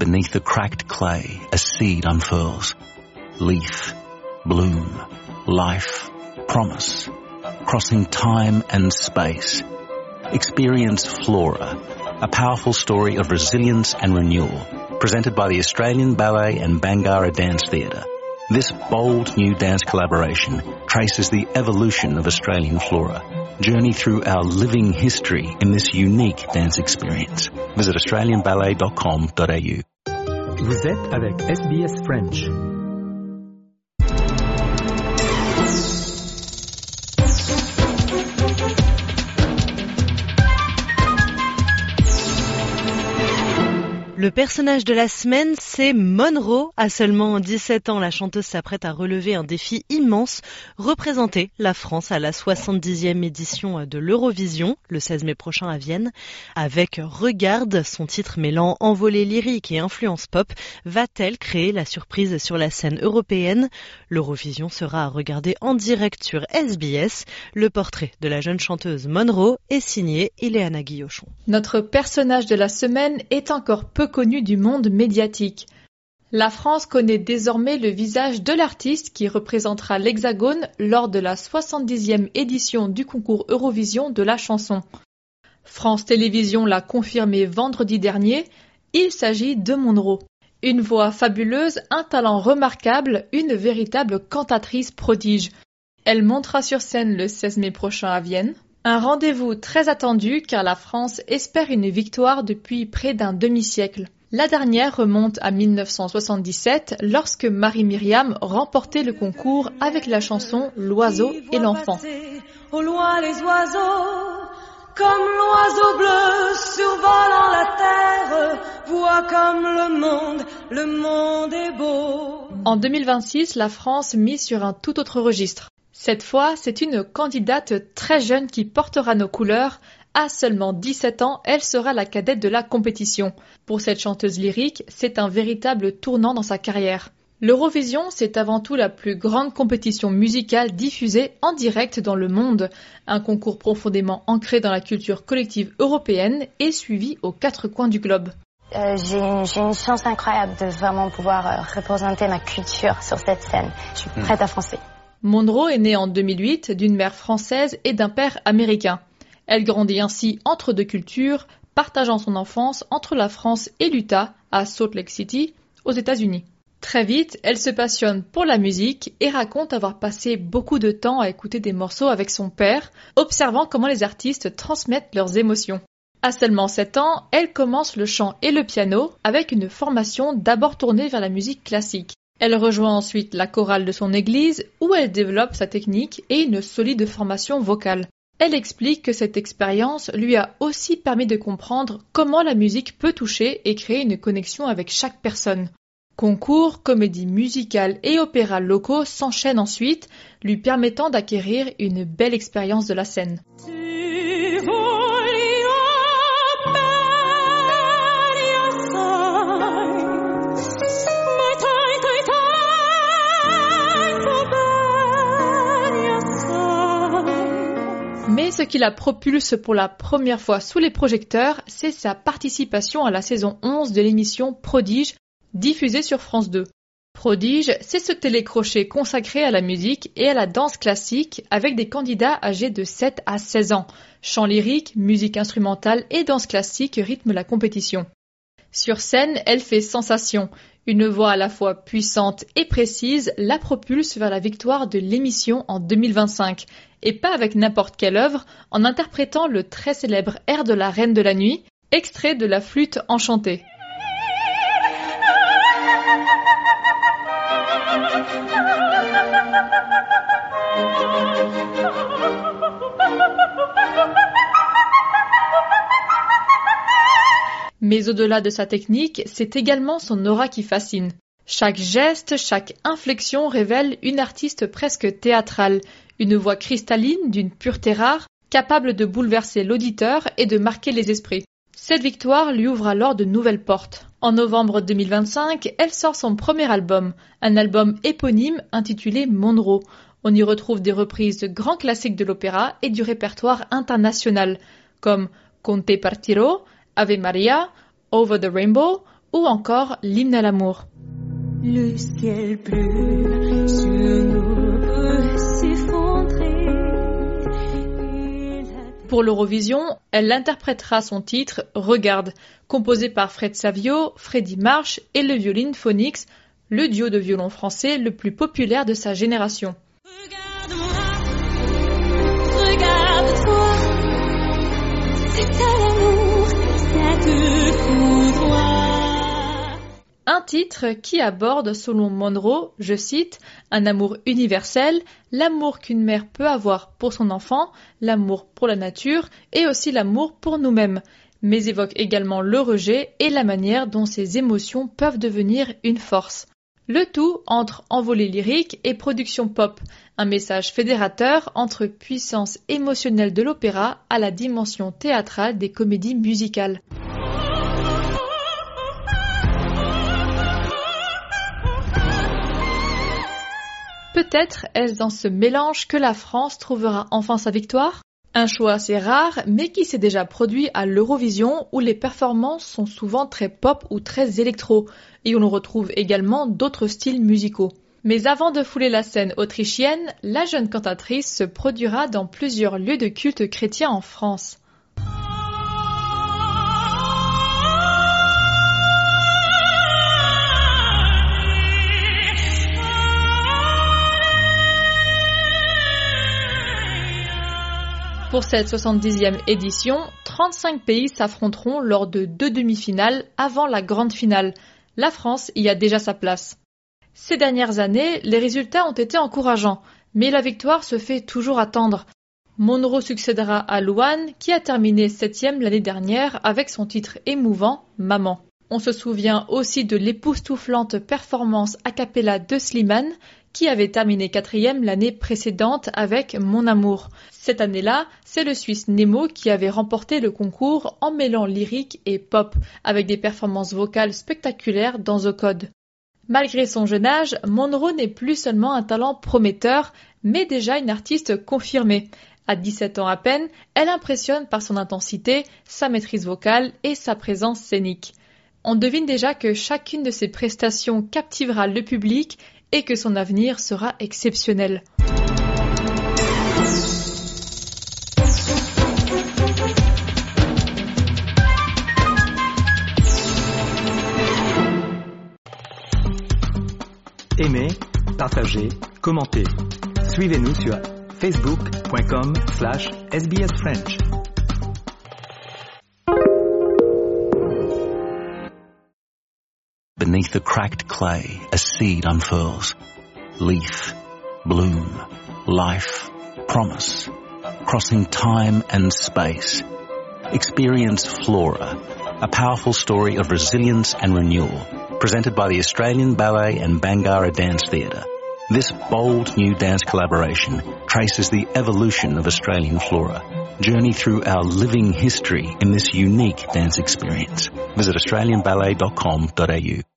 beneath the cracked clay, a seed unfurls. Leaf, bloom, life, promise, crossing time and space. Experience Flora, a powerful story of resilience and renewal, presented by the Australian Ballet and Bangarra Dance Theatre. This bold new dance collaboration traces the evolution of Australian flora. Journey through our living history in this unique dance experience. Visit australianballet.com.au. Vous êtes avec SBS French. Le personnage de la semaine, c'est Monroe. À seulement 17 ans, la chanteuse s'apprête à relever un défi immense, représenter la France à la 70e édition de l'Eurovision, le 16 mai prochain à Vienne. Avec Regarde, son titre mêlant envolée lyrique et influence pop, va-t-elle créer la surprise sur la scène européenne? L'Eurovision sera à regarder en direct sur SBS. Le portrait de la jeune chanteuse Monroe est signé Ileana Guillochon. Notre personnage de la semaine est encore peu connu du monde médiatique. La France connaît désormais le visage de l'artiste qui représentera l'Hexagone lors de la 70e édition du concours Eurovision de la chanson. France Télévisions l'a confirmé vendredi dernier, il s'agit de Monroe. Une voix fabuleuse, un talent remarquable, une véritable cantatrice prodige. Elle montera sur scène le 16 mai prochain à Vienne. Un rendez-vous très attendu car la France espère une victoire depuis près d'un demi-siècle. La dernière remonte à 1977 lorsque Marie-Myriam remportait le concours avec la chanson L'oiseau et l'enfant. Au loin les oiseaux, comme l'oiseau bleu survolant la terre, voit comme le monde est beau. En 2026, la France mise sur un tout autre registre. Cette fois, c'est une candidate très jeune qui portera nos couleurs. À seulement 17 ans, elle sera la cadette de la compétition. Pour cette chanteuse lyrique, c'est un véritable tournant dans sa carrière. L'Eurovision, c'est avant tout la plus grande compétition musicale diffusée en direct dans le monde. Un concours profondément ancré dans la culture collective européenne et suivi aux 4 coins du globe. J'ai une chance incroyable de vraiment pouvoir représenter ma culture sur cette scène. Je suis prête à foncer. Monroe est née en 2008 d'une mère française et d'un père américain. Elle grandit ainsi entre deux cultures, partageant son enfance entre la France et l'Utah, à Salt Lake City, aux États-Unis. Très vite, elle se passionne pour la musique et raconte avoir passé beaucoup de temps à écouter des morceaux avec son père, observant comment les artistes transmettent leurs émotions. À seulement 7 ans, elle commence le chant et le piano avec une formation d'abord tournée vers la musique classique. Elle rejoint ensuite la chorale de son église où elle développe sa technique et une solide formation vocale. Elle explique que cette expérience lui a aussi permis de comprendre comment la musique peut toucher et créer une connexion avec chaque personne. Concours, comédies musicales et opéras locaux s'enchaînent ensuite, lui permettant d'acquérir une belle expérience de la scène. Mais ce qui la propulse pour la première fois sous les projecteurs, c'est sa participation à la saison 11 de l'émission Prodige, diffusée sur France 2. Prodige, c'est ce télécrochet consacré à la musique et à la danse classique avec des candidats âgés de 7 à 16 ans. Chant lyrique, musique instrumentale et danse classique rythment la compétition. Sur scène, elle fait sensation. Une voix à la fois puissante et précise la propulse vers la victoire de l'émission en 2025. Et pas avec n'importe quelle œuvre, en interprétant le très célèbre air de la Reine de la Nuit, extrait de la flûte enchantée. Mais au-delà de sa technique, c'est également son aura qui fascine. Chaque geste, chaque inflexion révèle une artiste presque théâtrale, une voix cristalline d'une pureté rare, capable de bouleverser l'auditeur et de marquer les esprits. Cette victoire lui ouvre alors de nouvelles portes. En novembre 2025, elle sort son premier album, un album éponyme intitulé Monroe. On y retrouve des reprises de grands classiques de l'opéra et du répertoire international, comme Conte Partiro, Ave Maria, Over the Rainbow ou encore l'hymne à l'amour. Le ciel bleu sur nous peut s'effondrer. Pour l'Eurovision, elle interprétera son titre « Regarde », composé par Fred Savio, Freddie March et le Violin Phonics, le duo de violon français le plus populaire de sa génération. Regarde-moi, regarde-toi, c'est à l'amour, ça te foudroie. Un titre qui aborde, selon Monroe, je cite, « un amour universel, l'amour qu'une mère peut avoir pour son enfant, l'amour pour la nature et aussi l'amour pour nous-mêmes », mais évoque également le rejet et la manière dont ces émotions peuvent devenir une force. Le tout entre envolée lyrique et production pop, un message fédérateur entre puissance émotionnelle de l'opéra à la dimension théâtrale des comédies musicales. Peut-être est-ce dans ce mélange que la France trouvera enfin sa victoire ? Un choix assez rare, mais qui s'est déjà produit à l'Eurovision où les performances sont souvent très pop ou très électro, et où l'on retrouve également d'autres styles musicaux. Mais avant de fouler la scène autrichienne, la jeune cantatrice se produira dans plusieurs lieux de culte chrétien en France. Pour cette 70e édition, 35 pays s'affronteront lors de 2 demi-finales avant la grande finale. La France y a déjà sa place. Ces dernières années, les résultats ont été encourageants, mais la victoire se fait toujours attendre. Monroe succédera à Louane, qui a terminé 7e l'année dernière avec son titre émouvant « Maman ». On se souvient aussi de l'époustouflante performance a cappella de Slimane, qui avait terminé 4e l'année précédente avec Mon Amour. Cette année-là, c'est le Suisse Nemo qui avait remporté le concours en mêlant lyrique et pop, avec des performances vocales spectaculaires dans The Code. Malgré son jeune âge, Monroe n'est plus seulement un talent prometteur, mais déjà une artiste confirmée. À 17 ans à peine, elle impressionne par son intensité, sa maîtrise vocale et sa présence scénique. On devine déjà que chacune de ses prestations captivera le public et que son avenir sera exceptionnel. Aimez, partagez, commentez. Suivez-nous sur facebook.com/sbsfrench. Beneath the cracked clay, a seed unfurls. Leaf, bloom, life, promise. Crossing time and space. Experience Flora, a powerful story of resilience and renewal, presented by the Australian Ballet and Bangarra Dance Theatre. This bold new dance collaboration traces the evolution of Australian flora. Journey through our living history in this unique dance experience. Visit australianballet.com.au.